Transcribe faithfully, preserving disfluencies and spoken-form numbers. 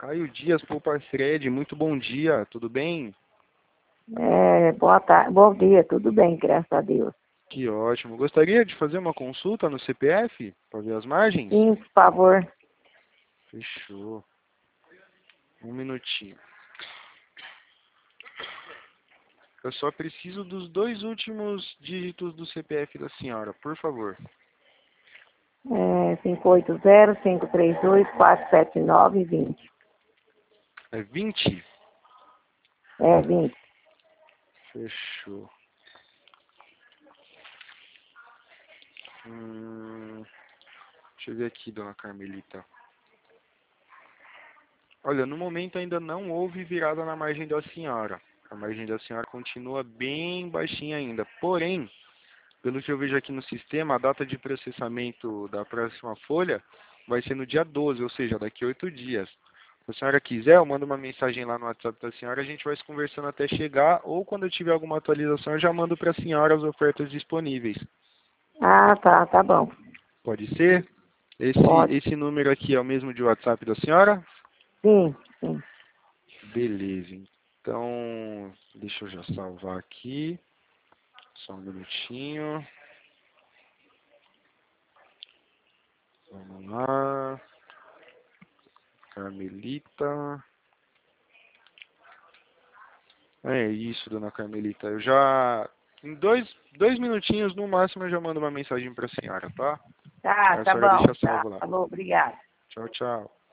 Caio Dias, Poupa Fred, muito bom dia, tudo bem? É, boa tarde, bom dia, tudo bem, graças a Deus. Que ótimo. Gostaria de fazer uma consulta no C P F para ver as margens? Sim, por favor. Fechou. Um minutinho. Eu só preciso dos dois últimos dígitos do C P F da senhora, por favor. É, cinco oito zero, cinco três dois, quatro sete nove, vinte. É vinte? É, vinte. Fechou. Hum, deixa eu ver aqui, dona Carmelita. Olha, no momento ainda não houve virada na margem da senhora. A margem da senhora continua bem baixinha ainda. Porém, pelo que eu vejo aqui no sistema, a data de processamento da próxima folha vai ser no dia doze, ou seja, daqui a oito dias. Se a senhora quiser, eu mando uma mensagem lá no WhatsApp da senhora, a gente vai se conversando até chegar, ou quando eu tiver alguma atualização, eu já mando para a senhora as ofertas disponíveis. Ah, tá, tá bom. Pode ser? Esse, Pode. esse número aqui é o mesmo de WhatsApp da senhora? Sim, sim. Beleza. Então, deixa eu já salvar aqui. Só um minutinho. Vamos lá. Carmelita. É isso, dona Carmelita. Eu já... Em dois, dois minutinhos, no máximo, eu já mando uma mensagem para a senhora, tá? Tá, A tá senhora bom. deixa Tá, salvo lá. falou, obrigado. Tchau, tchau.